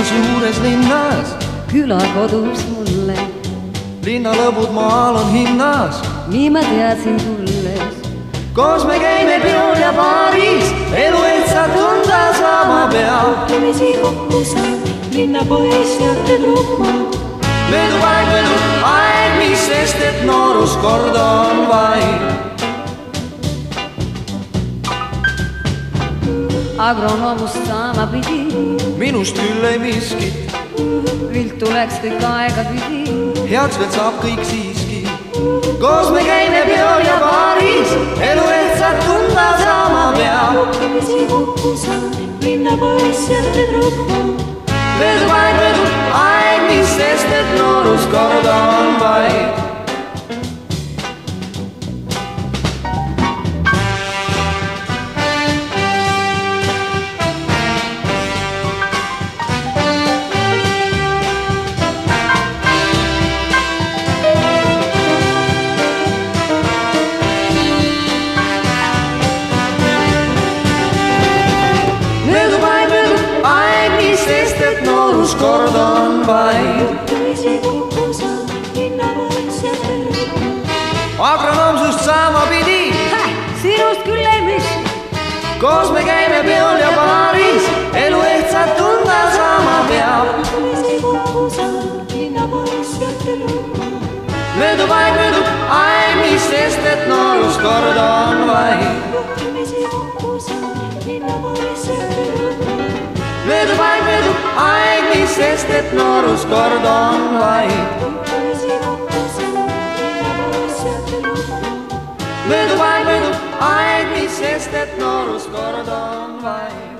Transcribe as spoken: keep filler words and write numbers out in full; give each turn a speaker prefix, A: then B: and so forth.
A: suures linnas,
B: külakodus mulle.
A: linnalõbud maal on hinnas,
B: nii ma teadsin tulles.
A: koos me käime peol ja baaris, elu ehtsa tunda saama peab.
C: kohtumisi kokku saab, linnapoiss ja tüdruk.
A: möödub aeg, möödub aeg, mis sest, et noorus kord on vaid.
B: agronoomust saama pidi,
A: minust küll ei miskit,
B: viltu läks kõik aega pidi.
A: heaks veel saab kõik siiski. koos me käime peol ja baaris, elu ehtsat tunda saama peab.
C: kohtumisi kokku saab, linnapoiss ja tüdruk.
A: möödub aeg, möödub aeg, mis sest, et noorus kord on vaid. noorus kord on vaid. agronoomsust saama pidi,
B: sinust küll ei miski.
A: koos me käime peol ja baaris, elu ehtsat tunda saama peab. möödub aeg, möödub aeg, mis sest, et noorus kord on vaid. möödub aeg, möödub aeg, mis sest, et noorus kord on vaid. möödub aeg, möödub aeg, mis sest, et noorus kord on vaid.